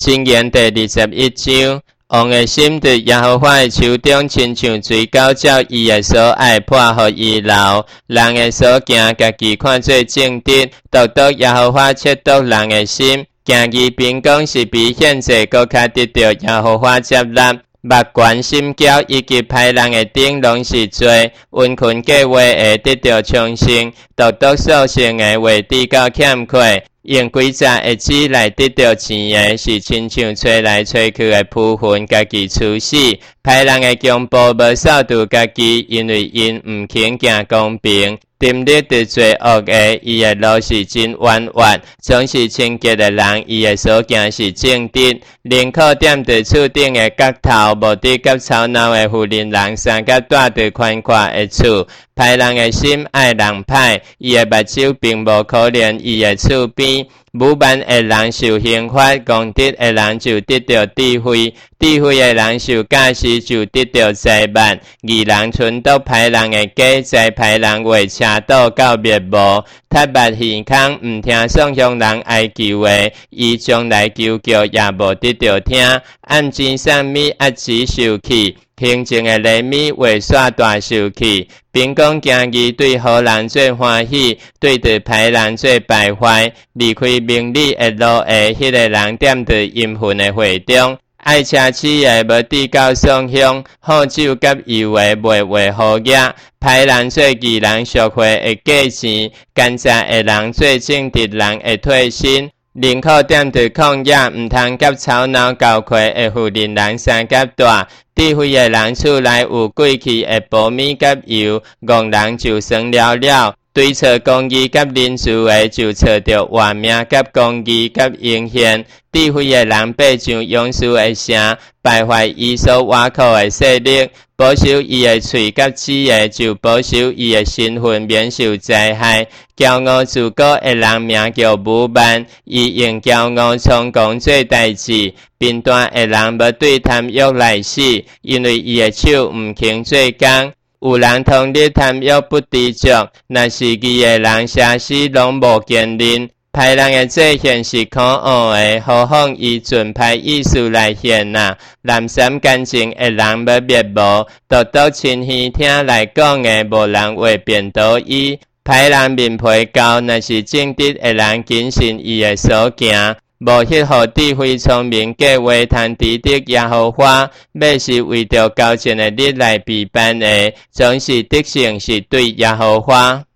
箴言第21章，王的心伫耶和华的手中，亲像水沟，照伊的所爱破互伊流。人的所行，家己看做正直，独独耶和华测度人的心。行义秉公是比献祭搁较得到耶和华接纳。目悬心骄以及歹人的顶拢是罪，温困计划会得到昌盛，独独所行的话抵到欠缺。用规则会子来得到钱的，是亲像吹来吹去的扑魂，家己处死。歹人的强暴无扫除家己，因为因毋肯行公平。沉溺伫罪恶的，伊的路是真弯弯；总是清洁的人，伊的所行是正直。宁可踮伫厝顶的角头，无伫甲吵闹的富人人，三甲住伫宽阔的厝。歹人的心爱人歹，伊的目睭并无可怜伊的厝边。武慢的人受刑罚，功德的人就得到智慧。智慧的人受教示就得到财物。义人存到歹人的家，在歹人为车倒到灭亡。踏目耳孔，毋听送向人哀求的，伊将来求救也无得到听。暗钱送米，压子受气。平静的礼米为煞大受气，秉公行义对好人最欢喜，对着歹人最败坏。离开明理的路下，迄个人踮伫阴魂的会中。爱奢侈的无抵到双向，好酒甲油的袂为好业。歹人做义人赎回会价钱，奸诈的人做正直人会退身。宁可踮伫旷野，毋通甲吵闹交亏的富人人三甲大。智慧的人厝内有贵气的苞米甲油，戆人就算了了。对错公义甲仁慈的，就找着活命甲公义甲永现。智慧的人爬上勇士的城，败坏伊所挖苦的势力，保守伊的喙甲齿的，就保守伊的身份免受灾害。骄傲自高的人名叫武慢，伊用骄傲充公做代志。贫惰的人无对贪欲来死，因为伊的手毋肯做工。有人通力贪欲不知足，若是义的人写诗拢无见认。歹人的罪行是可恶的，何况伊尽歹意思来现呐。蓝山干净的人要灭无，独独亲耳听来讲的，无人会变倒伊。歹人面皮厚，若是正直的人谨慎伊的所行。无迄互智慧聪明计划通值得耶和华，要是为着高前的日来避办的，总是德性是对耶和华。